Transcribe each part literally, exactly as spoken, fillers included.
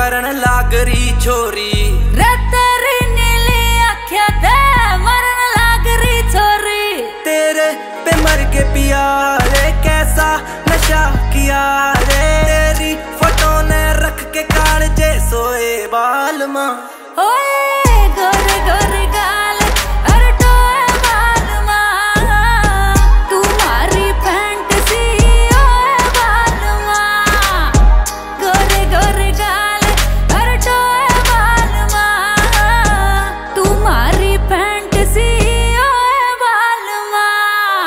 करन लाग री छोरी रे तेरी नीली आँखें दे मरन लाग री छोरी। तेरे पे मर के पिया रे कैसा नशा किया रे। तेरी फोटो ने रख के कालजे सोए बाल मां। ओए गोरे गोरे गाल और टोए बाल मां, तुम्हारी फैंटेसी ओए बाल मां। गोरे गोरे गाल और टोए बाल मां, तुम्हारी फैंटेसी ओए बाल मां।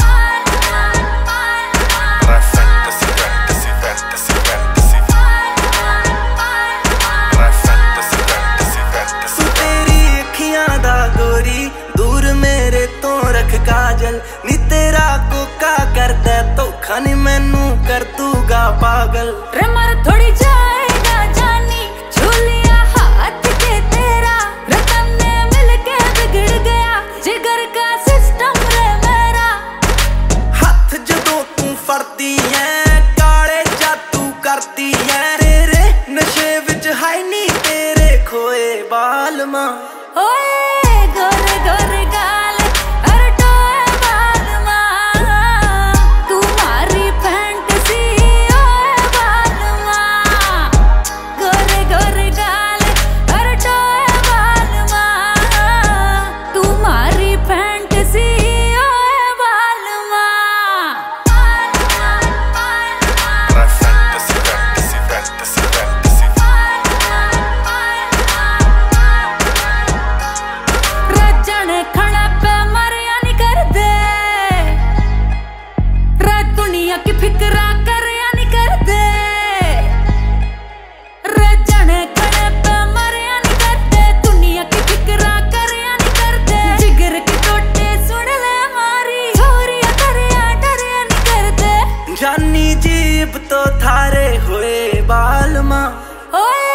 Fantasy, fantasy, fantasy, fantasy. Fantasy, fantasy, fantasy. तेरी अखियां दा गोरी दूर मेरे तो रख काजल नी। तेरा कोका करदा धोखा नी मैनू कर दूगा पागल। रे मर थोड़ी जाएगा जानी झूलिया हाथ के तेरा। रतन ने मिलके बिगड़ गया जिगर का सिस्टम रे मेरा। हाथ जदों तू फड़दी है काले जादू करदी है। तेरे नशे विच हाय नी तेरे खोए बाल मां। ओए गोरे गोरे गाल और टोए बाल मां, तुम्हारी फैंटेसी ओए बाल मां। गोरे गोरे गाल और टोए बाल मां, तुम्हारी फैंटेसी ओए बाल मां। Fantasy, fantasy, fantasy, fantasy. रजन खड़ा पे मरिया नहीं कर दे, रे दुनिया की फिक्रा करया नहीं कर दे। रजन खड़े पे मरिया नहीं कर दे, दुनिया की फिक्रा करया नहीं कर दे। जिगर की टोटे सुन ले मारी छोरिया करया डरया नहीं कर दे। जानी जीप तो थारे होए बाल मां। ओए